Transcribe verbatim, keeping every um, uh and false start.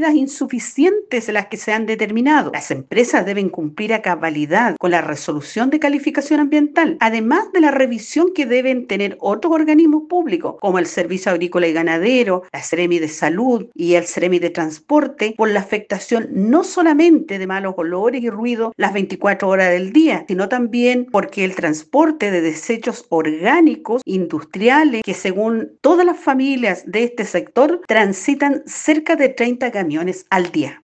medidas insuficientes las que se han determinado. Las empresas deben cumplir a cabalidad con la resolución de calificación ambiental, además de la revisión que deben tener otros organismos públicos, como el Servicio Agrícola y Ganadero, la Seremi de Salud y el Seremi de Transporte, por la afectación no solamente de malos olores y ruido las veinticuatro horas del día, sino también porque el transporte de desechos orgánicos industriales, que según todas las familias de este sector transitan cerca de treinta camiones al día.